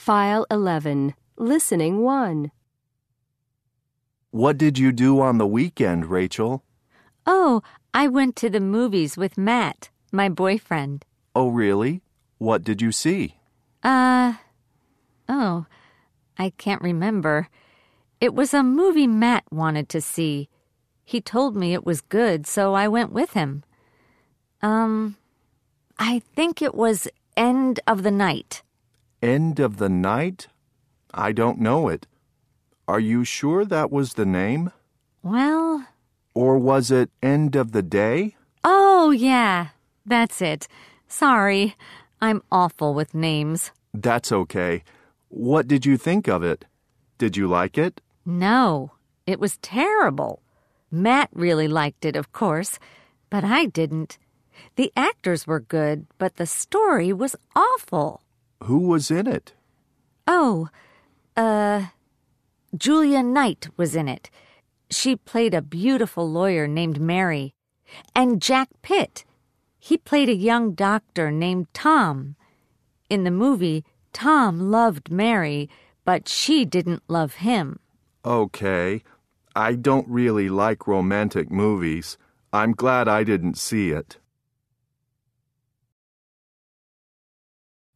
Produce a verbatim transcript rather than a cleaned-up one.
File eleven. Listening one. What did you do on the weekend, Rachel? Oh, I went to the movies with Matt, my boyfriend. Oh, really? What did you see? Uh, oh, I can't remember. It was a movie Matt wanted to see. He told me it was good, so I went with him. Um, I think it was End of the Night. End of the Night? I don't know it. Are you sure that was the name? Well... Or was it End of the Day? Oh, yeah, that's it. Sorry, I'm awful with names. That's okay. What did you think of it? Did you like it? No, it was terrible. Matt really liked it, of course, but I didn't. The actors were good, but the story was awful. Who was in it? Oh, uh, Julia Knight was in it. She played a beautiful lawyer named Mary. And Jack Pitt. He played a young doctor named Tom. In the movie, Tom loved Mary, but she didn't love him. Okay. I don't really like romantic movies. I'm glad I didn't see it.